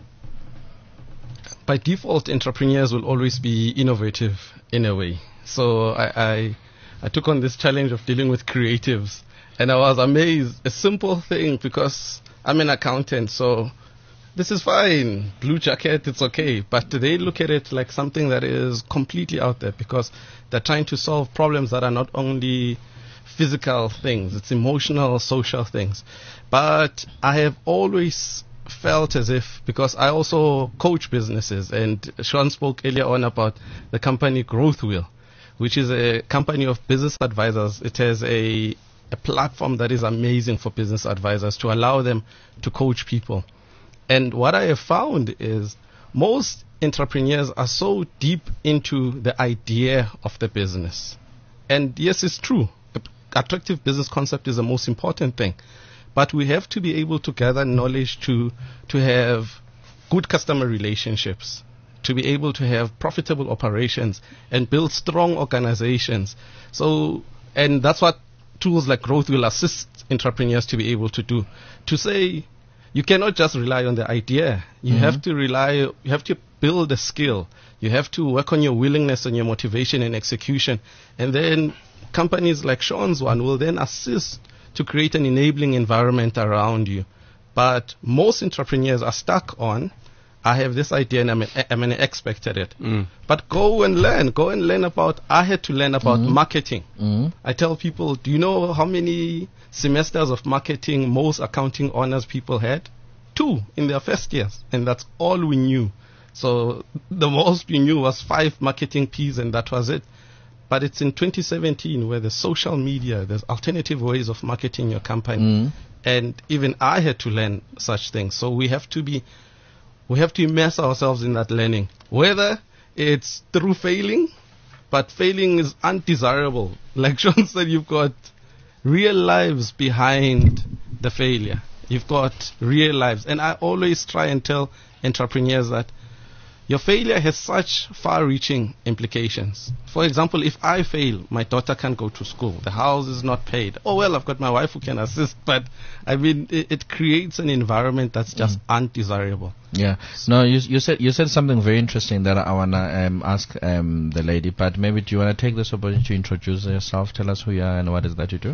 By default, entrepreneurs will always be innovative in a way. So I. I I took on this challenge of dealing with creatives, and I was amazed. A simple thing, because I'm an accountant, so this is fine. Blue jacket, it's okay. But they look at it like something that is completely out there, because they're trying to solve problems that are not only physical things, it's emotional, social things. But I have always felt as if, because I also coach businesses, and Sean spoke earlier on about the company Growth Wheel, which is a company of business advisors. It has a, a platform that is amazing for business advisors to allow them to coach people. And what I have found is most entrepreneurs are so deep into the idea of the business. And yes, it's true. Attractive business concept is the most important thing. But we have to be able to gather knowledge to, to have good customer relationships, to be able to have profitable operations and build strong organizations. So, and that's what tools like Growth will assist entrepreneurs to be able to do. To say, you cannot just rely on the idea. You mm-hmm. have to rely, you have to build a skill. You have to work on your willingness and your motivation and execution. And then companies like Sean's one will then assist to create an enabling environment around you. But most entrepreneurs are stuck on, I have this idea and I'm an, I'm an expert at it. Mm. But go and learn. Go and learn about, I had to learn about mm. marketing. Mm. I tell people, do you know how many semesters of marketing most accounting honors people had? Two in their first years. And that's all we knew. So the most we knew was five marketing P's, and that was it. But it's in twenty seventeen where there's social media, there's alternative ways of marketing your company. Mm. And even I had to learn such things. So we have to be We have to immerse ourselves in that learning, whether it's through failing, but failing is undesirable. Like Sean said, you've got real lives behind the failure. You've got real lives. And I always try and tell entrepreneurs that your failure has such far-reaching implications. For example, if I fail, my daughter can't go to school. The house is not paid. Oh, well, I've got my wife who can assist. But, I mean, it, it creates an environment that's just mm. undesirable. Yeah. No, you you said you said something very interesting that I want to um, ask um, the lady. But maybe do you want to take this opportunity to introduce yourself? Tell us who you are and what is that you do?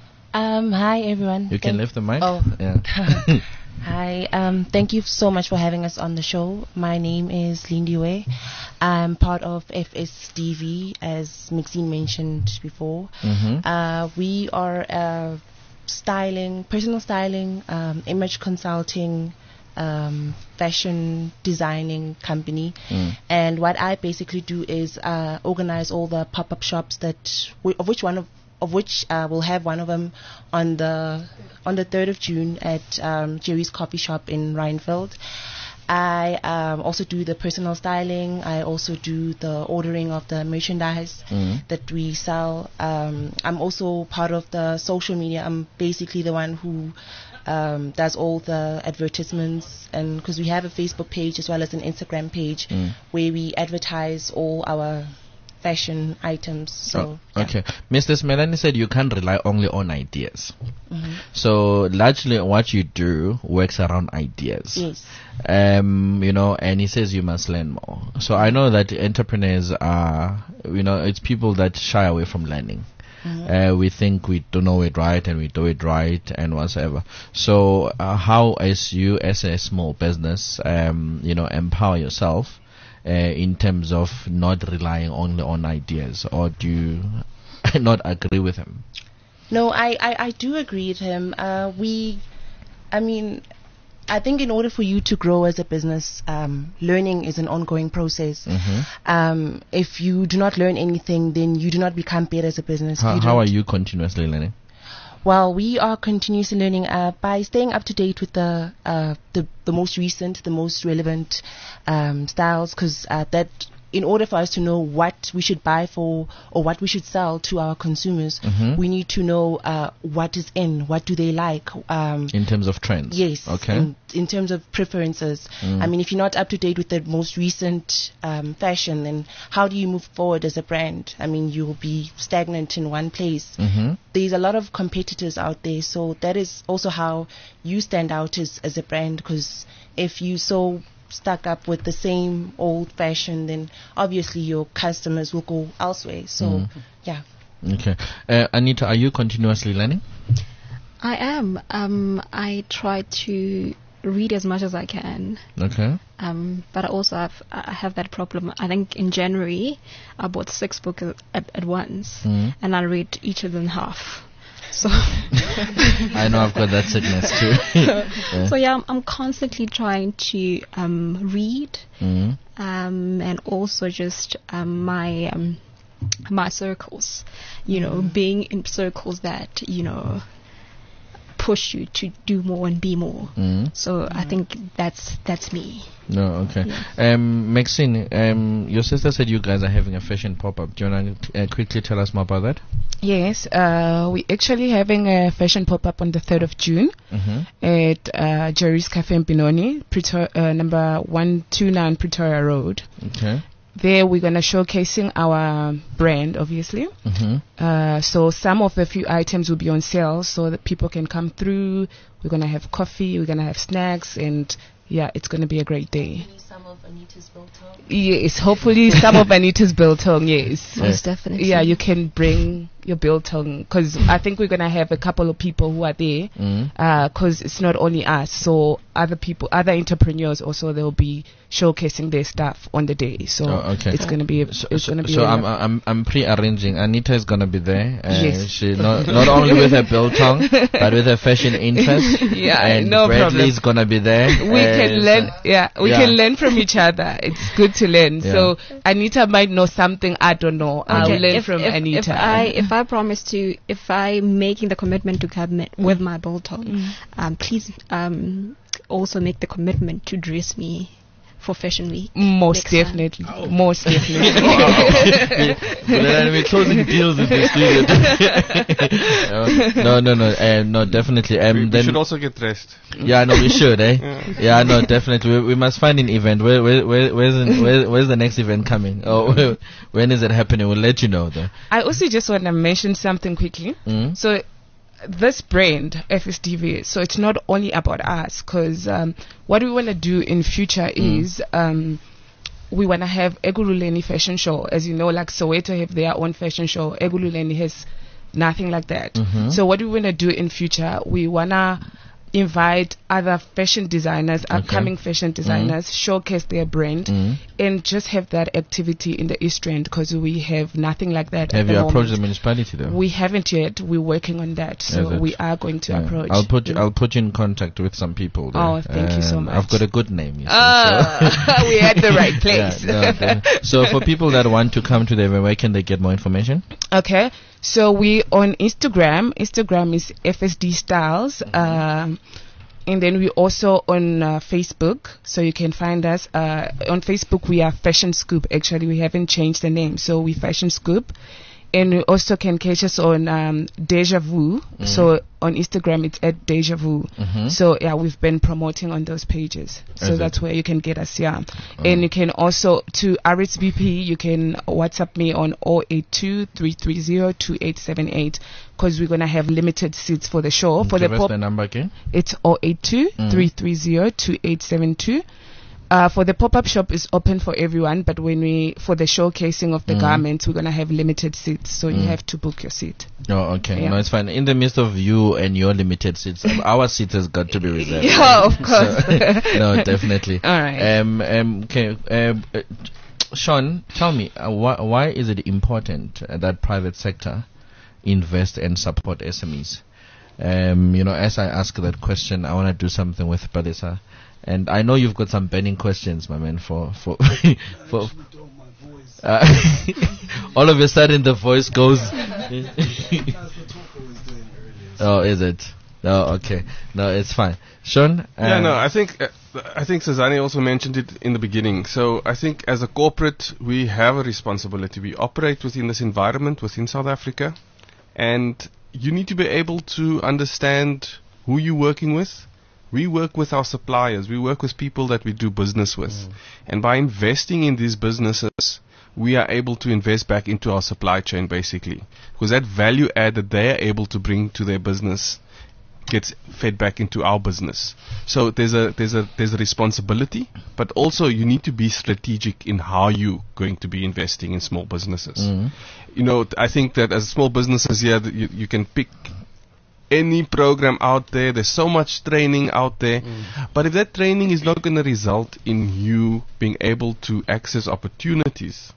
Um, hi, everyone. You can lift the mic. Oh. Yeah. Hi, um, thank you so much for having us on the show. My name is Lindiwe. I'm part of F S D V, as Maxine mentioned before. Mm-hmm. Uh, we are a styling, personal styling, um, image consulting, um, fashion designing company. Mm. And what I basically do is uh, organize all the pop-up shops that, w- of which one of of which uh, we'll have one of them on the on the third of June at um, Jerry's Coffee Shop in Rhinefeld. I um, also do the personal styling. I also do the ordering of the merchandise mm. that we sell. Um, I'm also part of the social media. I'm basically the one who um, does all the advertisements, and because we have a Facebook page as well as an Instagram page mm. where we advertise all our fashion items. So Oh, okay. Missus Melanie said you can't rely only on ideas. Mhm. So largely what you do works around ideas. Yes. Um, you know, and he says you must learn more. So I know that entrepreneurs are, you know, it's people that shy away from learning. Uh, we think we don't know it right and we do it right and whatsoever. So uh, how, as you as a small business, um, you know, empower yourself uh, in terms of not relying only on ideas, or do you not agree with him? No, I, I, I do agree with him. Uh, we, I mean, I think in order for you to grow as a business, um, learning is an ongoing process. Mhm. Um, if you do not learn anything, then you do not become better as a business. How, You how don't- are you continuously learning? Well, we are continuously learning uh, by staying up to date with the uh, the, the most recent, the most relevant um, styles, because uh, that, in order for us to know what we should buy for or what we should sell to our consumers, Mhm. we need to know uh, what is in, what do they like. Um, In terms of trends? Yes. Okay. In, in terms of preferences. Mm. I mean, if you're not up to date with the most recent um, fashion, then how do you move forward as a brand? I mean, you will be stagnant in one place. Mhm. There's a lot of competitors out there, so that is also how you stand out as, as a brand, because if you so stuck up with the same old fashion, then obviously your customers will go elsewhere. So, Mm. yeah. Okay. Uh, Anita, are you continuously learning? I am. Um, I try to read as much as I can. Okay. Um, but I also have I have that problem. I think in January I bought six books at, at once, Mm. and I read each of them in half. So I know I've got that sickness too. Yeah. so yeah, I'm, I'm constantly trying to um, read, Mm. um, and also just um, my um, my circles. You know, being in circles that you know push you to do more and be more. Mm. So I think that's that's me. No, okay. Um, Maxine, um, your sister said you guys are having a fashion pop-up. Do you want to uh, quickly tell us more about that? Yes, uh, we're actually having a fashion pop-up on the third of June Mhm. at uh, Jerry's Cafe in Benoni, Pretor- uh, number one two nine Pretoria Road. Okay. There we're going to showcasing our brand, obviously. Mhm. Uh, so some of the few items will be on sale so that people can come through. We're going to have coffee, we're going to have snacks, and yeah, it's going to be a great day. Some of Anita's biltong. Yes, hopefully some of Anita's biltong, yes. Most definitely. Yeah, you can bring your biltong, because I think we're going to have a couple of people who are there, Mm. because it's not only us, so other people, other entrepreneurs also, they'll be showcasing their stuff on the day. So Oh, okay. it's going to be, a, So, it's going to be so really I'm a- I'm I'm pre-arranging. Anita is gonna be there. Uh, Yes. She not not only with her biltong, but with her fashion interest. Yeah, and no Bradley's problem. gonna be there. we Uh, can so- learn, yeah, we yeah. can learn from each other. It's good to learn. Yeah. So Anita might know something I don't know. I'll Okay, learn if, from if, Anita. If I if I promise to, if I'm making the commitment to come in with my biltong, Mm. um, please um also make the commitment to dress me for Fashion Week. Most next time. definitely, most definitely. We're we're closing deals in the studio. no, no, no, uh, no, definitely. Um, we, we then should also get dressed. Yeah, no, we should, eh? Yeah. Yeah, no, definitely. We, we must find an event. Where, where, where, where's, the, where, where's the next event coming? Oh, where, when is it happening? We'll let you know, though. I also just want to mention something quickly. Mm. So this brand, F S D V, so it's not only about us, because um, what we want to do in future Mm. is um, we want to have Egululeni fashion show. As you know, like Soweto have their own fashion show. Egululeni has nothing like that. Mhm. So what we want to do in future, we want to invite other fashion designers, Okay. upcoming fashion designers, showcase their brand, Mm. and just have that activity in the East End, because we have nothing like that Have at the you moment. approached the municipality, though? We haven't yet. We're working on that, so Is it? we are going to Yeah. approach. I'll put you, Mm. I'll put you in contact with some people. There. Oh, thank you so Um, much. I've got a good name. You see, Ah, so. we're at the right place. Yeah, no, then- so for people that want to come to the event, where can they get more information? Okay, so we on Instagram. Instagram is F S D Styles. Um, and then we also on uh, Facebook, so you can find us uh, on Facebook. We are Fashion Scoop. Actually, we haven't changed the name, so we Fashion Scoop. And you also can catch us on um, Deja Vu. Mm. So on Instagram, it's at Deja Vu. Mhm. So yeah, we've been promoting on those pages. So Is that's it? where you can get us, yeah. Oh. And you can also, to R S V P, you can WhatsApp me on zero eight two, three three zero, two eight seven eight because we're going to have limited seats for the show. For Give the us pop, the number again. it's zero eight two, three three zero, two eight seven two. Uh, for the pop-up shop is open for everyone, but when we, for the showcasing of the Mm. garments, we're going to have limited seats, so you Mm. have to book your seat. Oh, okay. Yeah. No, it's fine. In the midst of you and your limited seats, our seats has got to be reserved. Yeah, of course. So, no, definitely. All right. Um, um, okay. Um, uh, Sean, tell me, uh, why, why is it important uh, that private sector invest and support S M Es? Um, you know, as I ask that question, I want to do something with Palisa. And I know you've got some burning questions, my man, for, for, for, uh, all of a sudden the voice goes, oh, is it? No, okay. No, it's fine. Sean? Yeah, um, no, I think uh, I think Sazani also mentioned it in the beginning. So I think as a corporate, we have a responsibility. We operate within this environment within South Africa, and you need to be able to understand who you're working with. We work with our suppliers. We work with people that we do business with. Mm. And by investing in these businesses, we are able to invest back into our supply chain, basically. Because that value add that they are able to bring to their business gets fed back into our business. So there's a there's a there's a responsibility, but also you need to be strategic in how you're going to be investing in small businesses. Mm. You know, I think that as small businesses here, yeah, you, you can pick any program out there. There's so much training out there. Mm. But if that training is not going to result in you being able to access opportunities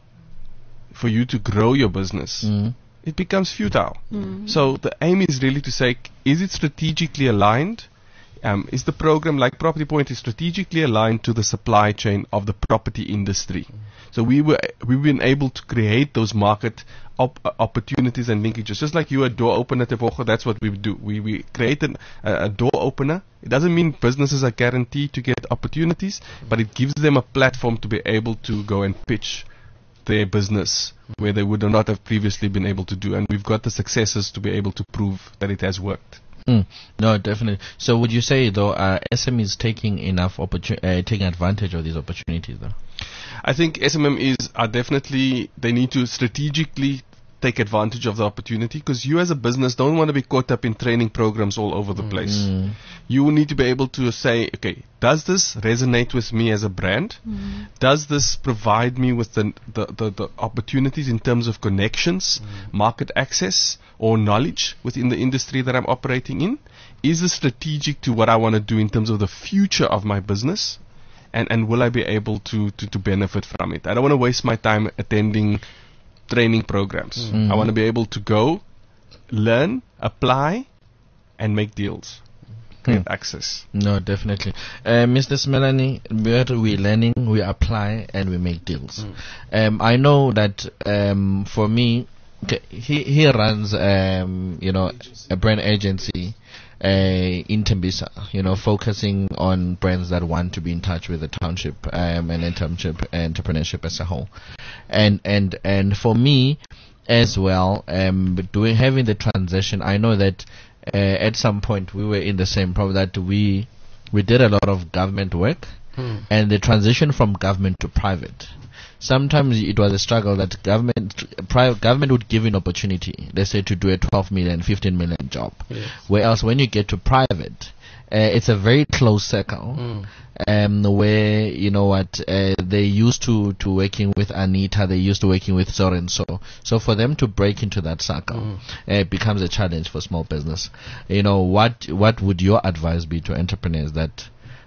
for you to grow your business, mm. it becomes futile. Mm. So the aim is really to say, is it strategically aligned? Um, is the program like Property Point is strategically aligned to the supply chain of the property industry? Mm. So we were we've been able to create those market op- uh, opportunities and linkages. Just like you a door opener, Tevogo, that's what we do. We we created a, a door opener. It doesn't mean businesses are guaranteed to get opportunities, but it gives them a platform to be able to go and pitch their business where they would not have previously been able to do. And we've got the successes to be able to prove that it has worked. Mm. No, definitely. So would you say, though, uh, S M Es taking enough opportu- uh, taking advantage of these opportunities, though? I think S M Es are definitely, they need to strategically take advantage of the opportunity, because you as a business don't want to be caught up in training programs all over the place. Mm. You need to be able to say, okay, does this resonate with me as a brand? Mm. Does this provide me with the, the, the, the opportunities in terms of connections, mm. market access, or knowledge within the industry that I'm operating in? Is this strategic to what I want to do in terms of the future of my business? And, and will I be able to, to, to benefit from it? I don't want to waste my time attending training programs. Mm. I want to be able to go, learn, apply, and make deals. Get Mm. access. No, definitely. Uh, Missus Melanie, where we learning, we apply, and we make deals. Mm. Um, I know that um, for me, okay, he he runs um, you know a brand agency uh, in Tembisa, you know, focusing on brands that want to be in touch with the township um, and township entrepreneurship as a whole. And and and for me as well, um, doing having the transition, I know that uh, at some point we were in the same problem that we we did a lot of government work, Hmm. and the transition from government to private. Sometimes it was a struggle that government private government would give you an opportunity, let's say, to do a twelve million, fifteen million job. Yes. Whereas when you get to private, uh, it's a very close circle, Mm. um, where, you know what, uh, they used to, to working with Anita, they used to working with so and so. So for them to break into that circle, Mm. uh, it becomes a challenge for small business. You know, what what would your advice be to entrepreneurs that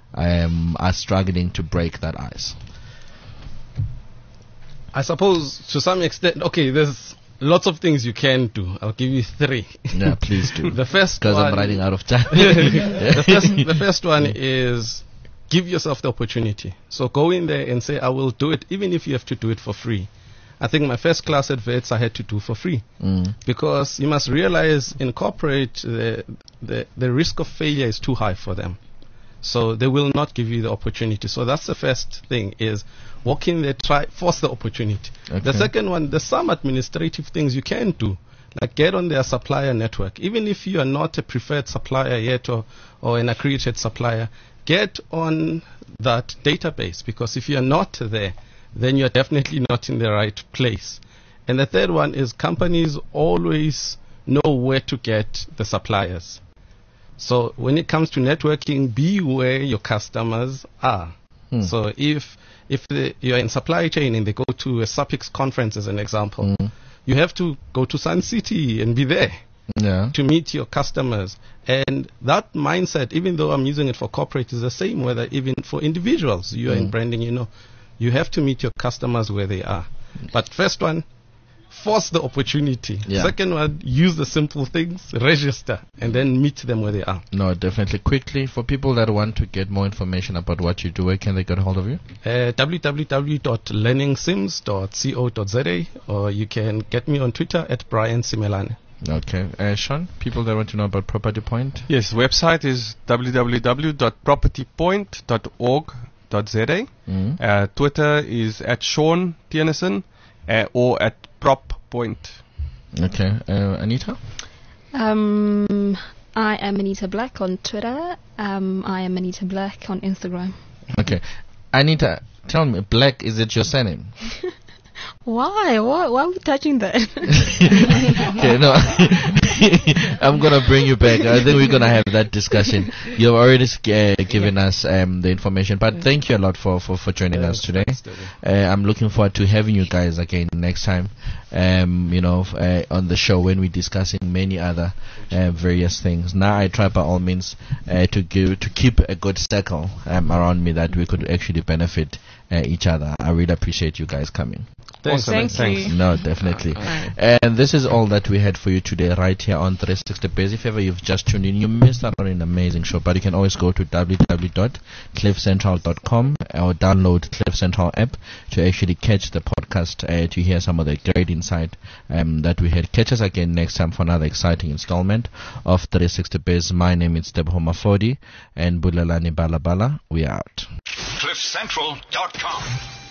um, are struggling to break that ice? I suppose to some extent, okay, there's lots of things you can do. I'll give you three. Yeah, please do. The first Because one, I'm running out of time. the, first, the first one is give yourself the opportunity. So go in there and say, I will do it, even if you have to do it for free. I think my first class at Vets I had to do for free. Mm. Because you must realize in corporate, the, the, the risk of failure is too high for them. So they will not give you the opportunity. So that's the first thing, is walk in there, try, force the opportunity. Okay. The second one, there's some administrative things you can do, like get on their supplier network. Even if you are not a preferred supplier yet or, or an accredited supplier, get on that database, because if you are not there, then you're definitely not in the right place. And the third one is companies always know where to get the suppliers. So when it comes to networking, be where your customers are. Hmm. So if if the, you're in supply chain and they go to a SAPIX conference as an example, Hmm. you have to go to Sun City and be there Yeah. to meet your customers. And that mindset, even though I'm using it for corporate, is the same whether even for individuals. You are in Mm. branding, you know, you have to meet your customers where they are. But first one, force the opportunity. Yeah. Second one, use the simple things, register, and then meet them where they are. No, definitely. Quickly, for people that want to get more information about what you do, where can they get a hold of you? Uh, w w w dot learning sims dot co dot z a, or you can get me on Twitter at Brian Simelane. Okay. Uh, Sean, people that want to know about Property Point? Yes, website is w w w dot property point dot org dot z a. Mm. Uh, Twitter is at Sean Tiernison uh, or at Prop Point. Okay. Uh, Anita? Um, I am Anita Black on Twitter. Um, I am Anita Black on Instagram. Okay. Anita, tell me, Black, is it your surname? Why? Why? Why are we touching that? Okay, no. I'm going to bring you back. I think we're going to have that discussion. You've already uh, given us um, the information, but thank you a lot for, for, for joining Yeah, us today. thanks, Debbie. Uh, I'm looking forward to having you guys again next time, um, you know, f- uh, on the show when we're discussing many other uh, various things. Now I try by all means uh, to give, to keep a good circle um, around me that we could actually benefit uh, each other. I really appreciate you guys coming. Thanks. Thank Thanks. you. No, definitely. Alright. And this is all that we had for you today right here on three sixty Biz. If ever you've just tuned in, you missed out on an amazing show, but you can always go to w w w dot cliff central dot com or download Cliff Central app to actually catch the podcast, uh, to hear some of the great insight um, that we had. Catch us again next time for another exciting installment of three sixty Biz. My name is Debo Mafodi and Bulelani Balabala. We are out. cliff central dot com